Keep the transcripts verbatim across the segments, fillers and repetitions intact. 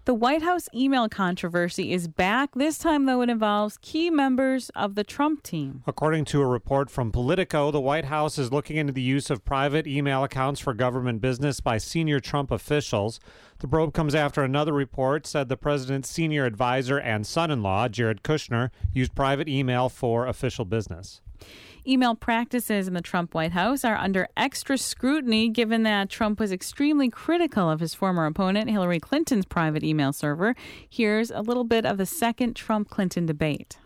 The White House email controversy is back. This time, though, it involves key members of the Trump team. According to a report from Politico, the White House is looking into the use of private email accounts for government business by senior Trump officials. The probe comes after another report said the president's senior advisor and son-in-law, Jared Kushner, used private email for official business. Email practices in the Trump White House are under extra scrutiny given that Trump was extremely critical of his former opponent, Hillary Clinton's private email server. Here's a little bit of the second Trump-Clinton debate.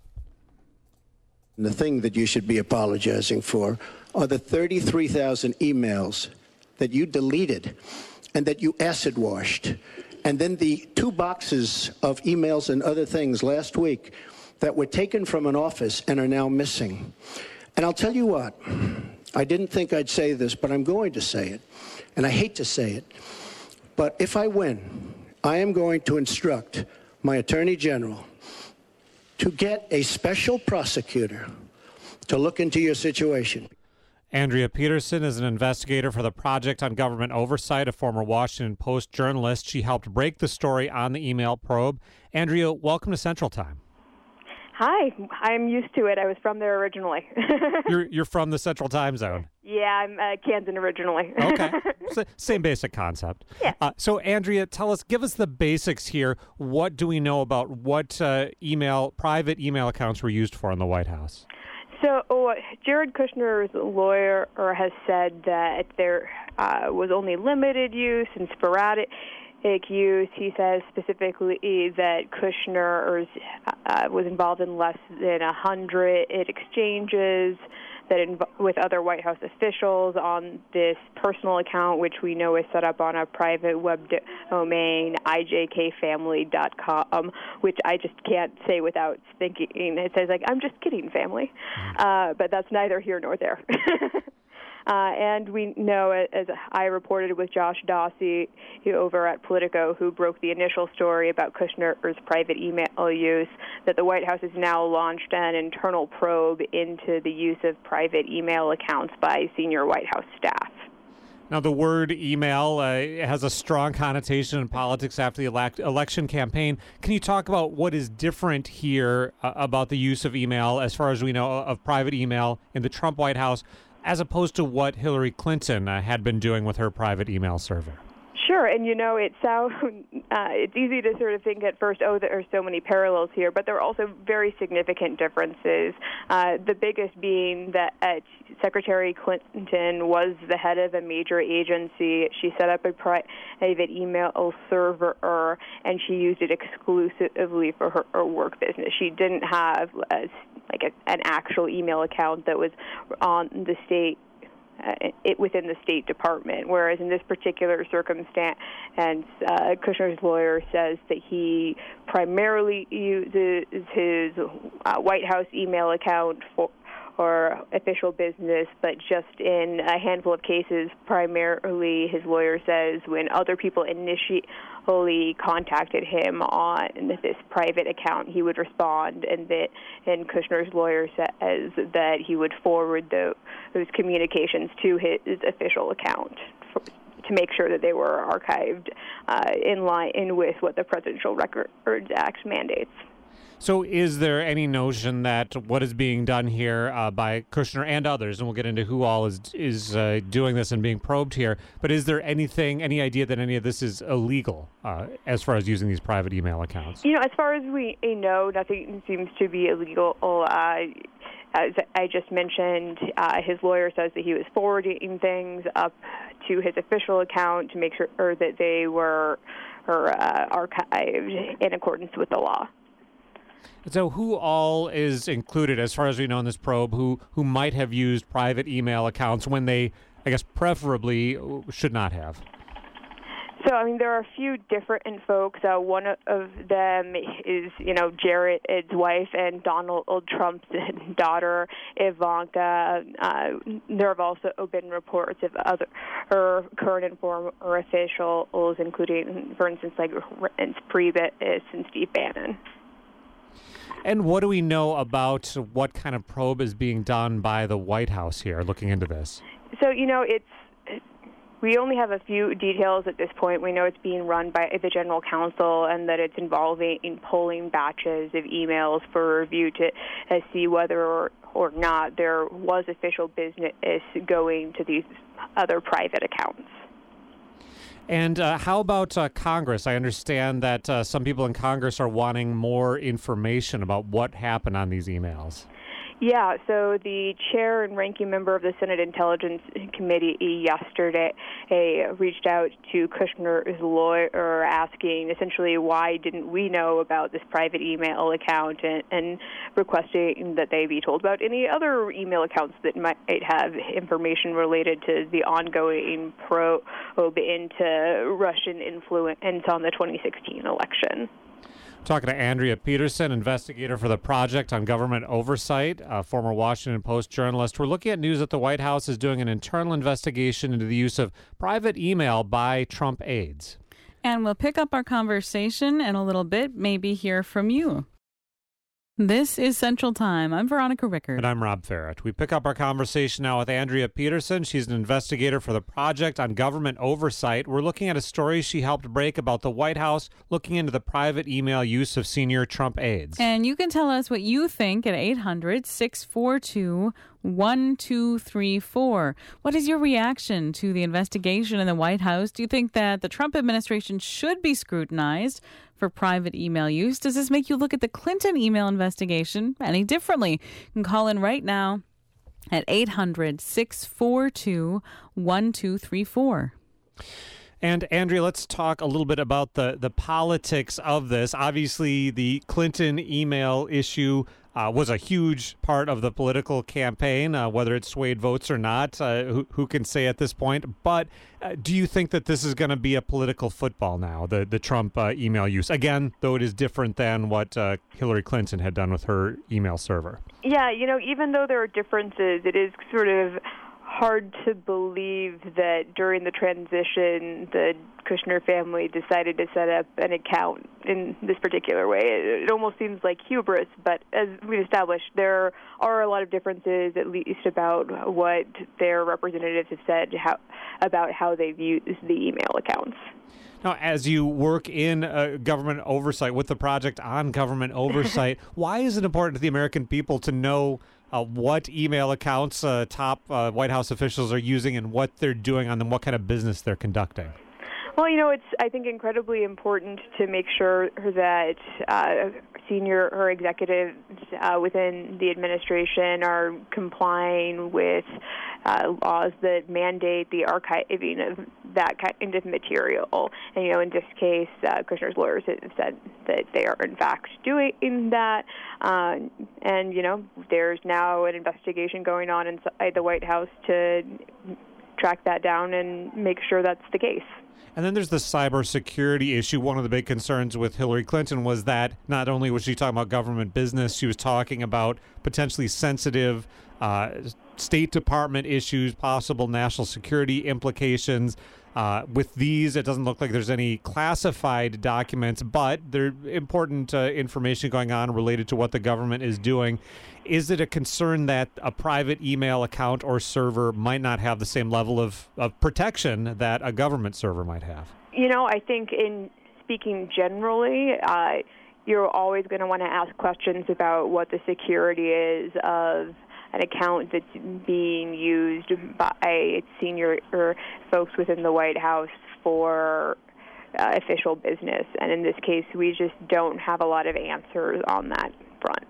The thing that you should be apologizing for are the thirty-three thousand emails that you deleted and that you acid washed. And then the two boxes of emails and other things last week that were taken from an office and are now missing. And I'll tell you what, I didn't think I'd say this, but I'm going to say it. And I hate to say it. But if I win, I am going to instruct my Attorney General to get a special prosecutor to look into your situation. Andrea Peterson is an investigator for the Project on Government Oversight, a former Washington Post journalist. She helped break the story on the email probe. Andrea, welcome to Central Time. Hi, I'm used to it. I was from there originally. you're you're from the Central Time Zone. Yeah, I'm uh, Kansan originally. Okay, so, same basic concept. Yeah. Uh, so, Andrea, tell us, give us the basics here. What do we know about what uh, email, private email accounts were used for in the White House? So, oh, Jared Kushner's lawyer has said that there uh, was only limited use and sporadic use. He says specifically that Kushner uh, was involved in less than a hundred exchanges that inv- with other White House officials on this personal account, which we know is set up on a private web domain, I J K family dot com, which I just can't say without thinking. It says, like, I'm just kidding, family. Uh, but that's neither here nor there. Uh, and we know, as I reported with Josh Dawsey over at Politico, who broke the initial story about Kushner's private email use, that the White House has now launched an internal probe into the use of private email accounts by senior White House staff. Now, the word email uh, has a strong connotation in politics after the elect- election campaign. Can you talk about what is different here uh, about the use of email, as far as we know, of private email in the Trump White House, as opposed to what Hillary Clinton uh, had been doing with her private email server? Sure, and you know, it sounds, uh, it's easy to sort of think at first, oh, there are so many parallels here, but there are also very significant differences. Uh, the biggest being that uh, Secretary Clinton was the head of a major agency. She set up a private email server, and she used it exclusively for her, her work business. She didn't have a, like a, an actual email account that was on the state Uh, it within the State Department, whereas in this particular circumstance, and uh, Kushner's lawyer says that he primarily uses his uh, White House email account for or official business, but just in a handful of cases, primarily, his lawyer says, when other people initially contacted him on this private account, he would respond, and that and Kushner's lawyer says that he would forward the, those communications to his official account for, to make sure that they were archived uh, in line with what the Presidential Records Act mandates. So is there any notion that what is being done here uh, by Kushner and others, and we'll get into who all is is uh, doing this and being probed here, but is there anything, any idea that any of this is illegal uh, as far as using these private email accounts? You know, as far as we know, nothing seems to be illegal. Uh, as I just mentioned, uh, his lawyer says that he was forwarding things up to his official account to make sure that they were or, uh, archived in accordance with the law. So who all is included, as far as we know in this probe, who, who might have used private email accounts when they, I guess, preferably should not have? So, I mean, there are a few different folks. Uh, one of them is, you know, Jared's wife and Donald Trump's daughter, Ivanka. Uh, there have also been reports of other her current and former officials, including, for instance, like Reince Priebus and Steve Bannon. And what do we know about what kind of probe is being done by the White House here, looking into this? So, you know, it's We only have a few details at this point. We know it's being run by the General Counsel and that it's involving in pulling batches of emails for review to uh, see whether or, or not there was official business going to these other private accounts. And uh, how about uh, Congress? I understand that uh, some people in Congress are wanting more information about what happened on these emails. Yeah, so the chair and ranking member of the Senate Intelligence Committee yesterday uh, reached out to Kushner's lawyer asking essentially why didn't we know about this private email account and, and requesting that they be told about any other email accounts that might have information related to the ongoing probe into Russian influence on the twenty sixteen election. Talking to Andrea Peterson, investigator for the Project on Government Oversight, a former Washington Post journalist. We're looking at news that the White House is doing an internal investigation into the use of private email by Trump aides. And we'll pick up our conversation in a little bit, maybe hear from you. This is Central Time. I'm Veronica Rickard. And I'm Rob Farrett. We pick up our conversation now with Andrea Peterson. She's an investigator for the Project on Government Oversight. We're looking at a story she helped break about the White House looking into the private email use of senior Trump aides. And you can tell us what you think at eight hundred, six four two, one two three four. What is your reaction to the investigation in the White House? Do you think that the Trump administration should be scrutinized for private email use? Does this make you look at the Clinton email investigation any differently? You can call in right now at eight hundred, six four two, one two three four. And Andrea, let's talk a little bit about the, the politics of this. Obviously, the Clinton email issue uh, was a huge part of the political campaign, uh, whether it swayed votes or not. Uh, who, who can say at this point? But uh, do you think that this is going to be a political football now, the, the Trump uh, email use? Again, though it is different than what uh, Hillary Clinton had done with her email server. Yeah, you know, even though there are differences, it is sort of hard to believe that during the transition, the Kushner family decided to set up an account in this particular way. It, it almost seems like hubris, but as we established, there are a lot of differences, at least about what their representatives have said how, about how they've used the email accounts. Now, as you work in uh, government oversight with the Project on Government Oversight, why is it important to the American people to know Uh, what email accounts uh, top uh, White House officials are using and what they're doing on them, what kind of business they're conducting? Well, you know, it's, I think, incredibly important to make sure that uh, senior or executives uh, within the administration are complying with uh, laws that mandate the archiving of that kind of material. And, you know, in this case, uh, Kushner's lawyers have said that they are, in fact, doing that. Uh, and, you know, there's now an investigation going on inside the White House to track that down and make sure that's the case. And then there's the cybersecurity issue. One of the big concerns with Hillary Clinton was that not only was she talking about government business, she was talking about potentially sensitive uh, State Department issues, possible national security implications. Uh, with these, it doesn't look like there's any classified documents, but there's important uh, information going on related to what the government is doing. Is it a concern that a private email account or server might not have the same level of, of protection that a government server might have? You know, I think in speaking generally, uh, you're always going to want to ask questions about what the security is of an account that's being used by senior or folks within the White House for uh, official business. And in this case, we just don't have a lot of answers on that front.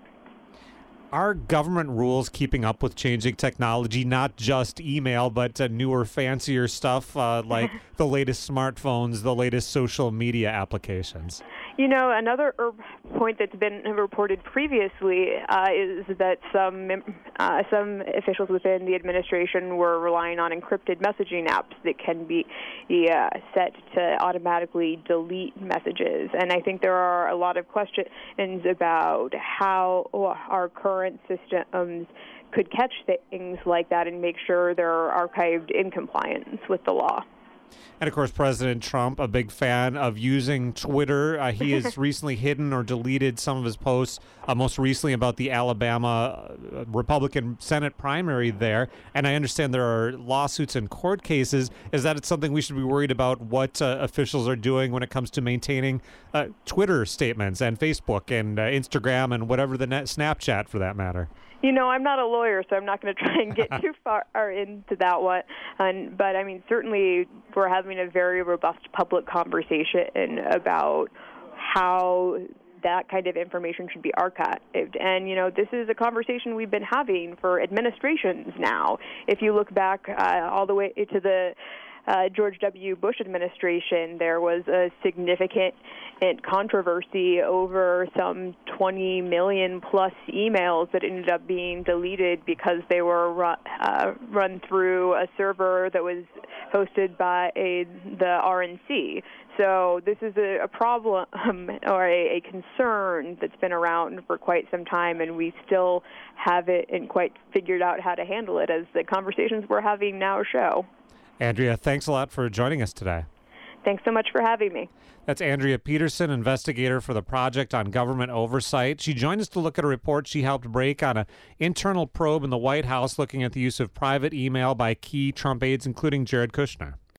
Are government rules keeping up with changing technology, not just email, but uh, newer, fancier stuff uh, like the latest smartphones, the latest social media applications? You know, another point that's been reported previously uh, is that some uh, some officials within the administration were relying on encrypted messaging apps that can be uh, set to automatically delete messages. And I think there are a lot of questions about how our current systems could catch things like that and make sure they're archived in compliance with the law. And, of course, President Trump, a big fan of using Twitter. Uh, he has recently hidden or deleted some of his posts, uh, most recently about the Alabama uh, Republican Senate primary there. And I understand there are lawsuits and court cases. Is that something we should be worried about, what uh, officials are doing when it comes to maintaining uh, Twitter statements and Facebook and uh, Instagram and whatever the net, Snapchat for that matter? You know, I'm not a lawyer, so I'm not going to try and get too far into that one. And, but, I mean, certainly we're having a very robust public conversation about how that kind of information should be archived. And, you know, this is a conversation we've been having for administrations now. If you look back uh, all the way to the Uh, George W. Bush administration, there was a significant controversy over some twenty million plus emails that ended up being deleted because they were run, uh, run through a server that was hosted by a, the R N C. So this is a, a problem um, or a, a concern that's been around for quite some time, and we still haven't quite figured out how to handle it, as the conversations we're having now show. Andrea, thanks a lot for joining us today. Thanks so much for having me. That's Andrea Peterson, investigator for the Project on Government Oversight. She joined us to look at a report she helped break on an internal probe in the White House looking at the use of private email by key Trump aides, including Jared Kushner.